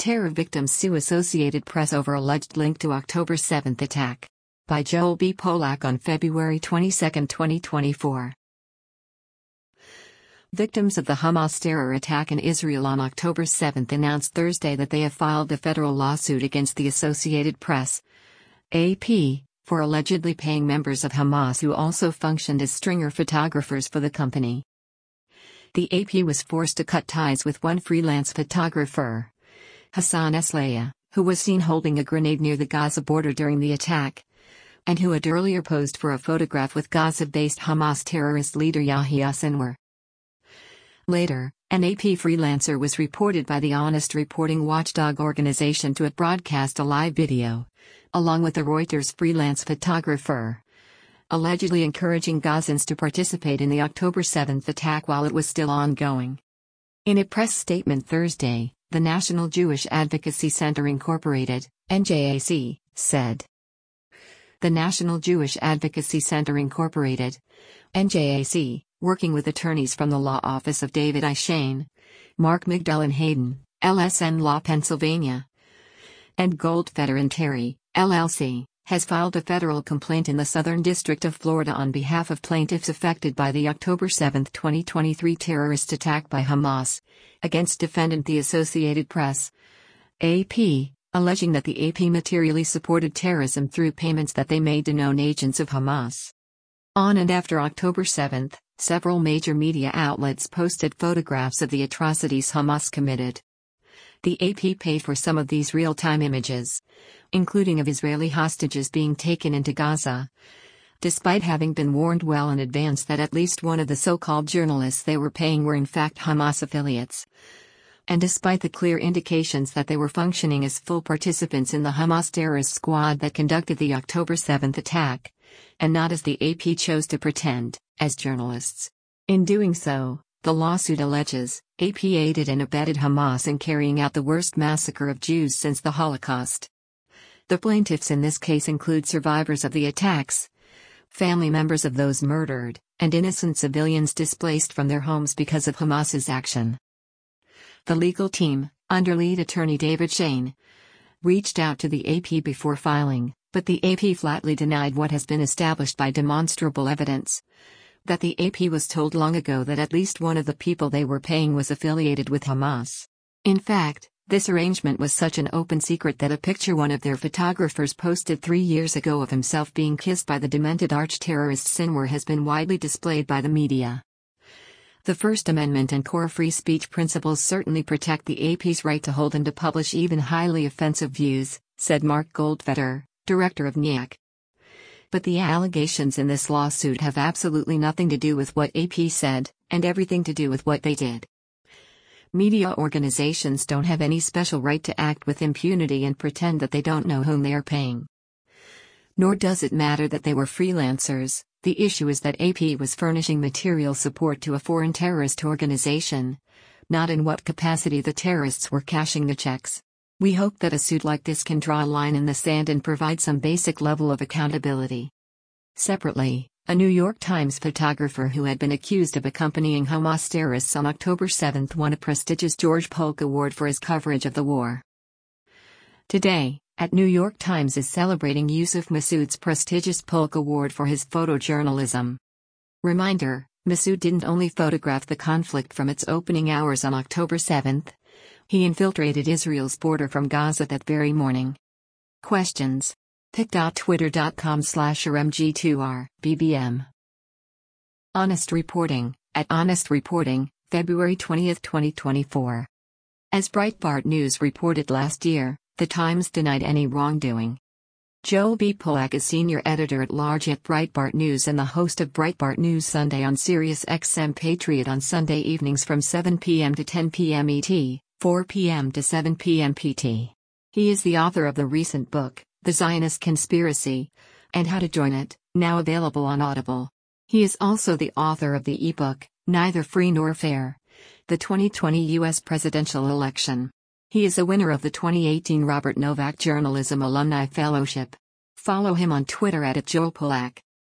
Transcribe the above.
Terror victims sue Associated Press over alleged link to October 7 attack. By Joel B. Polak on February 22, 2024. Victims of the Hamas terror attack in Israel on October 7 announced Thursday that they have filed a federal lawsuit against the Associated Press, AP, for allegedly paying members of Hamas who also functioned as stringer photographers for the company. The AP was forced to cut ties with one freelance photographer, Hassan Eslaya, who was seen holding a grenade near the Gaza border during the attack, and who had earlier posed for a photograph with Gaza-based Hamas terrorist leader Yahya Sinwar. Later, an AP freelancer was reported by the Honest Reporting watchdog organization to have broadcast a live video, along with a Reuters freelance photographer, allegedly encouraging Gazans to participate in the October 7 attack while it was still ongoing. In a press statement Thursday, the National Jewish Advocacy Center Incorporated, NJAC, said. The National Jewish Advocacy Center Incorporated, NJAC, working with attorneys from the law office of David I. Shane, Mark Migdal and Hayden, LSN Law Pennsylvania, and Goldfeder and Terry, LLC, has filed a federal complaint in the Southern District of Florida on behalf of plaintiffs affected by the October 7, 2023 terrorist attack by Hamas, against defendant the Associated Press, AP, alleging that the AP materially supported terrorism through payments that they made to known agents of Hamas. On and after October 7, several major media outlets posted photographs of the atrocities Hamas committed. The AP paid for some of these real-time images, including of Israeli hostages being taken into Gaza, despite having been warned well in advance that at least one of the so-called journalists they were paying were in fact Hamas affiliates, and despite the clear indications that they were functioning as full participants in the Hamas terrorist squad that conducted the October 7 attack, and not as the AP chose to pretend, as journalists. In doing so, the lawsuit alleges, AP aided and abetted Hamas in carrying out the worst massacre of Jews since the Holocaust. The plaintiffs in this case include survivors of the attacks, family members of those murdered, and innocent civilians displaced from their homes because of Hamas's action. The legal team, under lead attorney David Shane, reached out to the AP before filing, but the AP flatly denied what has been established by demonstrable evidence, that the AP was told long ago that at least one of the people they were paying was affiliated with Hamas. In fact, this arrangement was such an open secret that a picture one of their photographers posted 3 years ago of himself being kissed by the demented arch-terrorist Sinwar has been widely displayed by the media. The First Amendment and core free speech principles certainly protect the AP's right to hold and to publish even highly offensive views, said Mark Goldfeder, director of NJAC. But the allegations in this lawsuit have absolutely nothing to do with what AP said, and everything to do with what they did. Media organizations don't have any special right to act with impunity and pretend that they don't know whom they are paying. Nor does it matter that they were freelancers. The issue is that AP was furnishing material support to a foreign terrorist organization, not in what capacity the terrorists were cashing the checks. We hope that a suit like this can draw a line in the sand and provide some basic level of accountability. Separately, a New York Times photographer who had been accused of accompanying Hamas terrorists on October 7 won a prestigious George Polk Award for his coverage of the war. Today, New York Times is celebrating Yusuf Masood's prestigious Polk Award for his photojournalism. Reminder, Masood didn't only photograph the conflict from its opening hours on October 7, he infiltrated Israel's border from Gaza that very morning. Questions? pic.twitter.com/rmg2r/bbm. Honest Reporting, at Honest Reporting, February 20, 2024. As Breitbart News reported last year, the Times denied any wrongdoing. Joel B. Polak is senior editor-at-large at Breitbart News and the host of Breitbart News Sunday on Sirius XM Patriot on Sunday evenings from 7 p.m. to 10 p.m. ET, 4 p.m. to 7 p.m. PT. He is the author of the recent book, The Zionist Conspiracy, and How to Join It, now available on Audible. He is also the author of the ebook, Neither Free Nor Fair: The 2020 U.S. Presidential Election. He is a winner of the 2018 Robert Novak Journalism Alumni Fellowship. Follow him on Twitter @JoelPolak.